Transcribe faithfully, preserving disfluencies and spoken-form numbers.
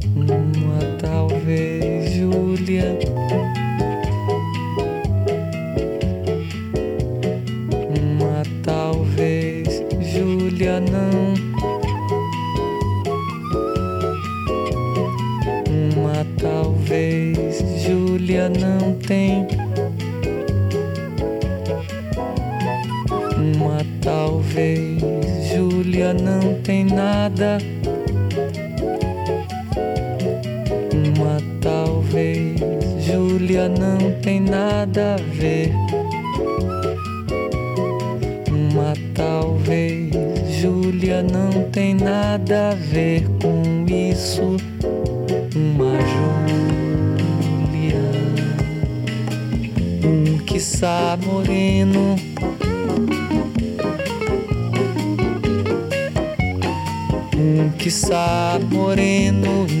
Uma talvez Júlia, uma talvez Júlia não, uma talvez Júlia não tem, uma talvez Júlia não tem nada, uma talvez Júlia não tem nada a ver, uma talvez Júlia não tem nada a ver com isso, uma Júlia, um quiçá moreno, um quiçá moreno